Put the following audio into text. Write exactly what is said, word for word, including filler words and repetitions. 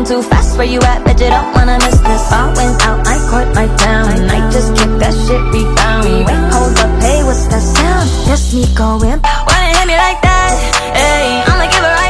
too fast, where you at? Bet you don't wanna miss this. Ball went out, I caught my down. I just kicked that shit rebound. Wait, hold up, hey, what's that sound? That's me going. Wanna hit me like that? Hey, I'ma give her right.